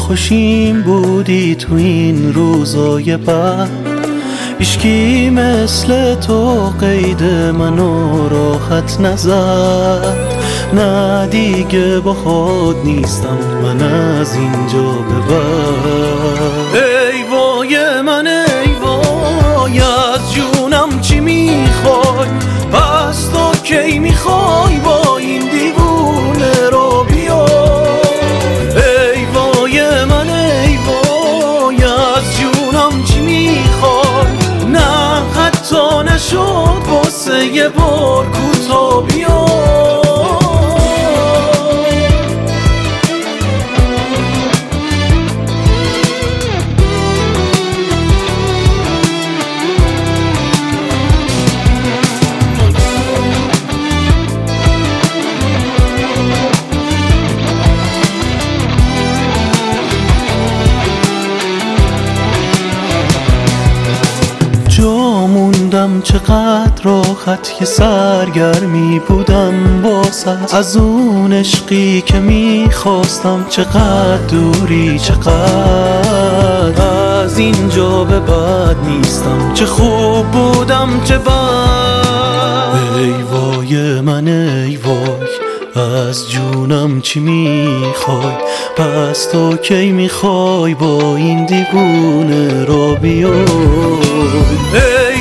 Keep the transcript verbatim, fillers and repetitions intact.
خوشیم بودی تو این روزای بد، هیچکی مثل تو قید منو راحت نزد. نه دیگه با خود نیستم من از اینجا به بعد. ای وای من ای وای از جونم چی میخوای؟ پس تو کی میخوای با این دیوونه رو بیای؟ ای وای من ای وای از جونم چی میخوای؟ نه حتی نشد واسه یه بار کوتا بیای. جا موندم چقدر راحت که سرگرمی بودم واسه، از اون عشقی که میخواستم چقدر دوری، چقدر از اینجا به بعد نیستم. چه خوب بودم چه بد. ای وای من ای وای از جونم چی میخوای؟ پس تو کی میخوای با این دیوونه را بیای؟